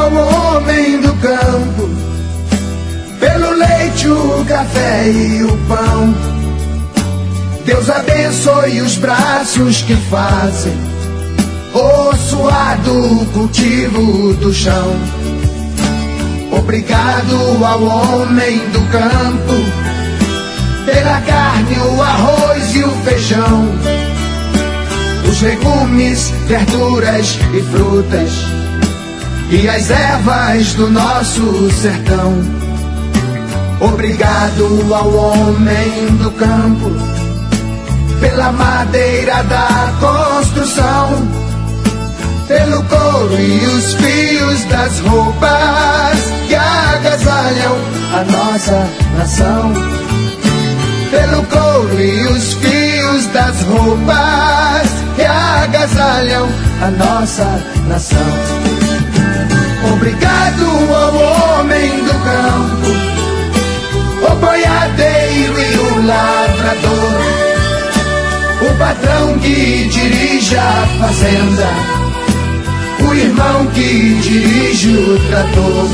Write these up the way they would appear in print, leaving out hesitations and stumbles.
ao homem do campo, pelo leite, o café e o pão. Deus abençoe os braços que fazem o suado cultivo do chão. Obrigado ao homem do campo, pela carne, o arroz e o feijão, os legumes, verduras e frutas, e as ervas do nosso sertão. Obrigado ao homem do campo, pela madeira da construção, pelo couro e os fios das roupas que agasalham a nossa nação. Pelo couro e os fios das roupas que agasalham a nossa nação. Obrigado ao homem do campo, o boiadeiro e o lavrador, o patrão que dirige a fazenda, o irmão que dirige o trator.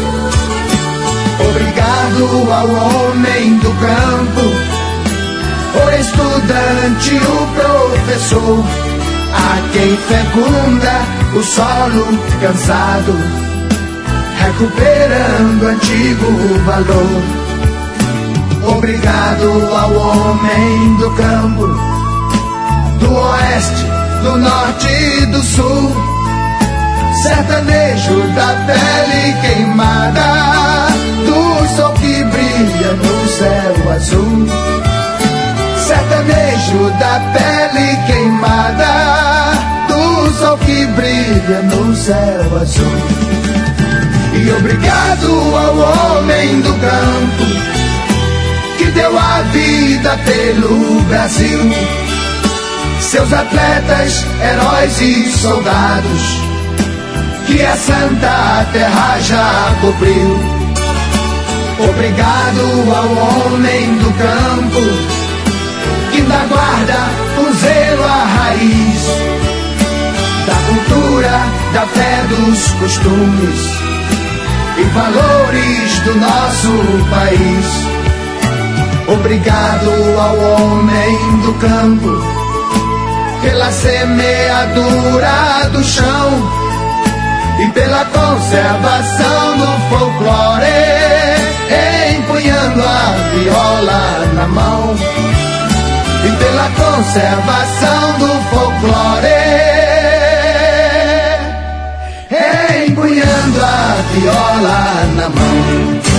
Obrigado ao homem do campo, o estudante, o professor, a quem fecunda o solo cansado, recuperando antigo valor. Obrigado ao homem do campo, do oeste, do norte e do sul, sertanejo da pele queimada, do sol que brilha no céu azul. Sertanejo da pele queimada, do sol que brilha no céu azul. E obrigado ao homem do campo, que deu a vida pelo Brasil, seus atletas, heróis e soldados, que a santa terra já cobriu. Obrigado ao homem do campo, que da guarda o zelo à raiz da cultura, da fé, dos costumes e valores do nosso país. Obrigado ao homem do campo, pela semeadura do chão e pela conservação do folclore, empunhando a viola na mão. E pela conservação do folclore, empunhando a viola na mão.